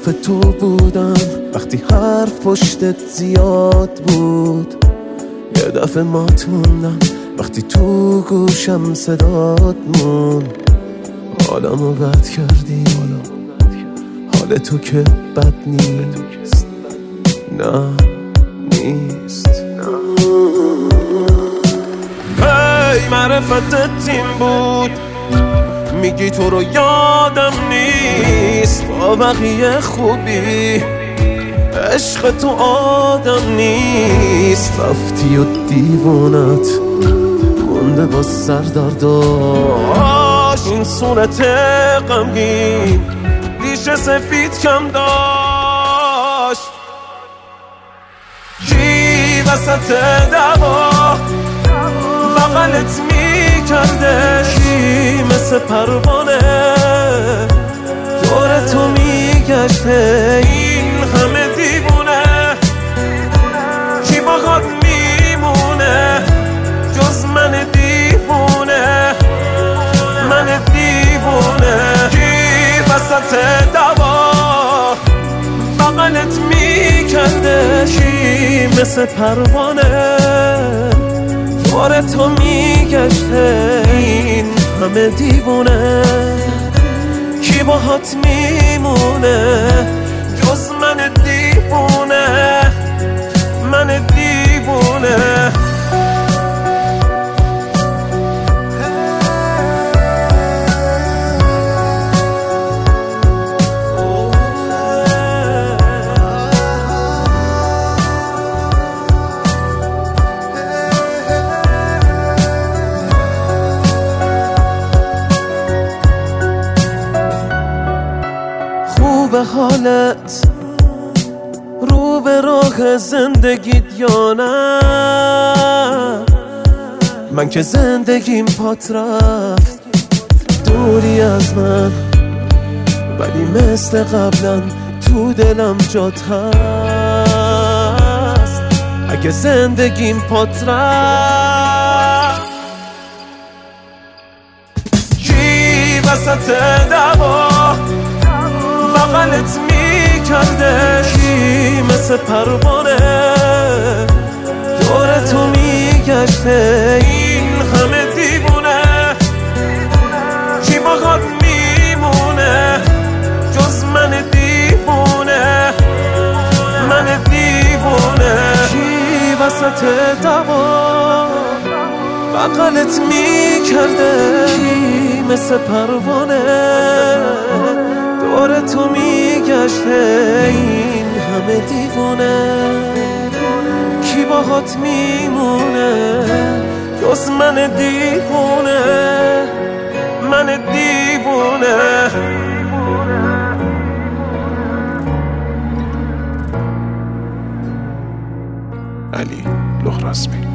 اطراف تو بودم وقتی حرف پشتت زیاد بود. یه دفعه مات موندم وقتی تو گوشم صدات مون. حالمو بد کردی، حال تو که بد نیست. نه نیست. هی معرفتت تیم بود، میگی تو رو یادم نیست. با بقیه خوبی عشق تو آدم نیست. رفتی و دیوونت مونده با سردرداش. این صورت غمگین ریشه سفید کم داشت. کی وسط دعوا بغلت میکرده؟ کی مثل پروانه دور تو میگشته؟ این همه دیوونه کی باهات میمونه جز من دیوونه؟ من دیوونه. کی وسط دعوا بغلت میکرده؟ کی مثل پروانه دور تو میگشته؟ این همه دیوونه کی باهات میمونه جز من دیوونه؟ من دیوونه. به حالت رو به راه زندگیت یا نه؟ من که زندگیم پات رفت دوری از من، ولی مثل قبلا تو دلم جات هست. اگه زندگیم پات رفت کی وسط دعوا بغلت میکرده؟ کی مثل پروانه دور تو میگشته؟ این همه دیوونه کی باهات میمونه جز من دیوونه؟ من دیوونه. کی وسط دعوا بغلت میکرده؟ کی مثل پروانه دور تو میگشته؟ این همه دیوونه کی باهات میمونه جز من دیوونه؟ من دیوونه. علی لخرسمی.